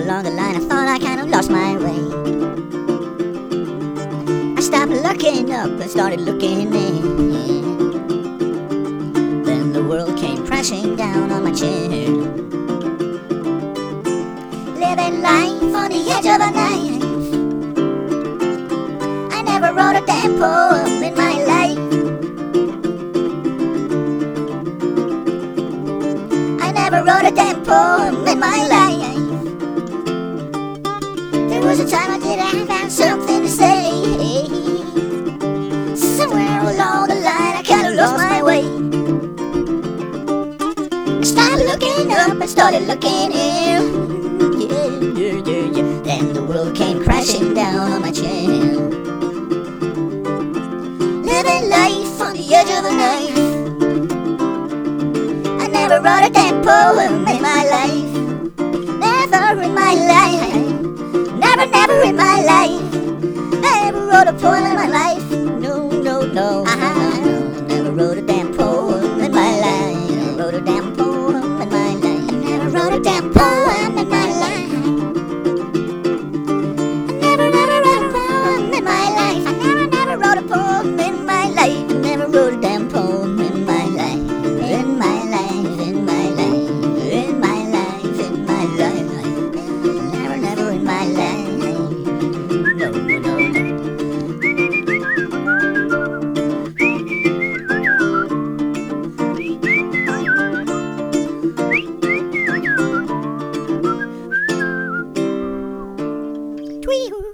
along the line, I thought I kind of lost my way. I stopped looking up and started looking in. Then the world came crashing down on my chin. Living life on the edge of a knife. I never wrote a damn poem in my life. I never wrote a damn poem in my life. There was a time I didn't have something to say. Somewhere along the line I kinda lost my way. I started looking up and started looking in. Then the world came crashing down on my chin. Living life on the edge of a knife. I never wrote a damn poem in my life. Never in my life. Never in my life. Never wrote a poem in my life. No, no, no. Never wrote a damn poem in my life. Never wrote a damn poem in my life. Never wrote a damn poem in my life. Never wrote a poem in my life. I never wrote a poem in my life. Never wrote a damn poem in my life. In my life, in my life, in my life, in my life. Never in my life. No, no, no, no. Tweet.